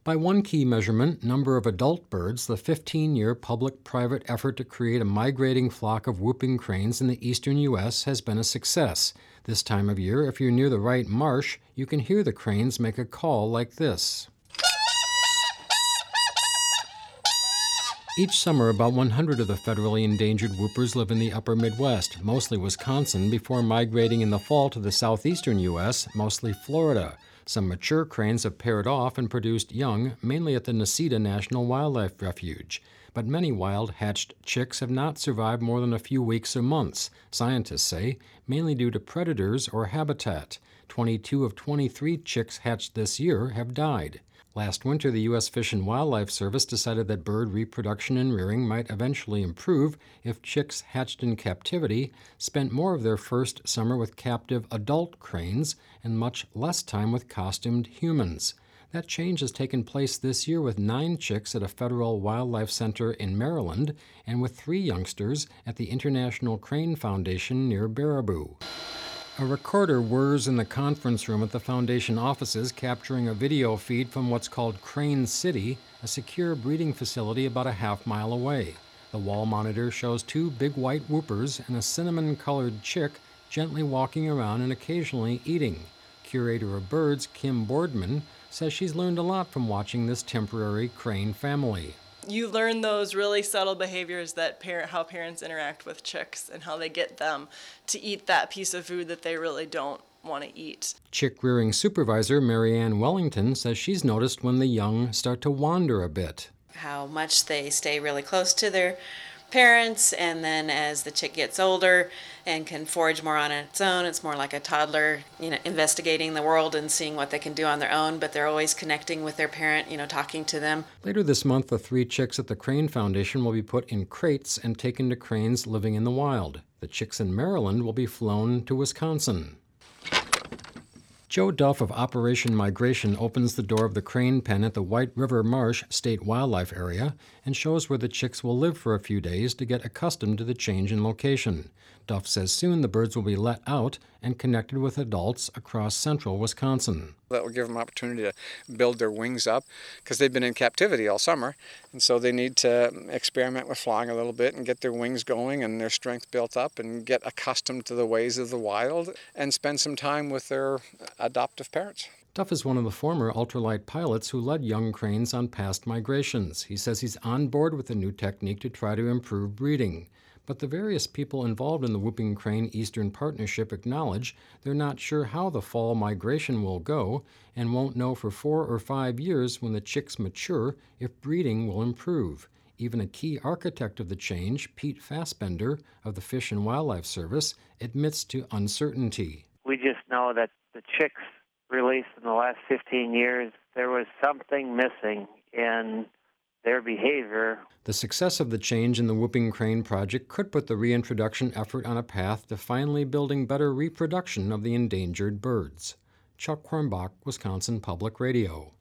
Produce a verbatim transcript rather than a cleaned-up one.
By one key measurement, number of adult birds, the fifteen-year public-private effort to create a migrating flock of whooping cranes in the eastern U S has been a success. This time of year, if you're near the right marsh, you can hear the cranes make a call like this. Each summer, about one hundred of the federally endangered whoopers live in the upper Midwest, mostly Wisconsin, before migrating in the fall to the southeastern U S, mostly Florida. Some mature cranes have paired off and produced young, mainly at the Necedah National Wildlife Refuge. But many wild hatched chicks have not survived more than a few weeks or months, scientists say, mainly due to predators or habitat. twenty-two of twenty-three chicks hatched this year have died. Last winter, the U S Fish and Wildlife Service decided that bird reproduction and rearing might eventually improve if chicks hatched in captivity spent more of their first summer with captive adult cranes and much less time with costumed humans. That change has taken place this year with nine chicks at a federal wildlife center in Maryland and with three youngsters at the International Crane Foundation near Baraboo. A recorder whirs in the conference room at the Foundation offices, capturing a video feed from what's called Crane City, a secure breeding facility about a half mile away. The wall monitor shows two big white whoopers and a cinnamon-colored chick gently walking around and occasionally eating. Curator of birds, Kim Boardman, says she's learned a lot from watching this temporary crane family. You learn those really subtle behaviors that parent, how parents interact with chicks and how they get them to eat that piece of food that they really don't want to eat. Chick rearing supervisor Marianne Wellington says she's noticed when the young start to wander a bit. How much they stay really close to their parents, and then as the chick gets older and can forage more on its own, it's more like a toddler, you know, investigating the world and seeing what they can do on their own, but they're always connecting with their parent, you know, talking to them. Later this month, the three chicks at the Crane Foundation will be put in crates and taken to cranes living in the wild. The chicks in Maryland will be flown to Wisconsin. Joe Duff of Operation Migration opens the door of the crane pen at the White River Marsh State Wildlife Area and shows where the chicks will live for a few days to get accustomed to the change in location. Duff says soon the birds will be let out and connected with adults across central Wisconsin. That will give them opportunity to build their wings up because they've been in captivity all summer, and so they need to experiment with flying a little bit and get their wings going and their strength built up and get accustomed to the ways of the wild and spend some time with their adoptive parents. Duff is one of the former ultralight pilots who led young cranes on past migrations. He says he's on board with a new technique to try to improve breeding. But the various people involved in the Whooping Crane Eastern Partnership acknowledge they're not sure how the fall migration will go and won't know for four or five years when the chicks mature if breeding will improve. Even a key architect of the change, Pete Fassbender of the Fish and Wildlife Service, admits to uncertainty. We just know that the chicks released in the last fifteen years, there was something missing in their behavior. The success of the change in the Whooping Crane project could put the reintroduction effort on a path to finally building better reproduction of the endangered birds. Chuck Hornbach, Wisconsin Public Radio.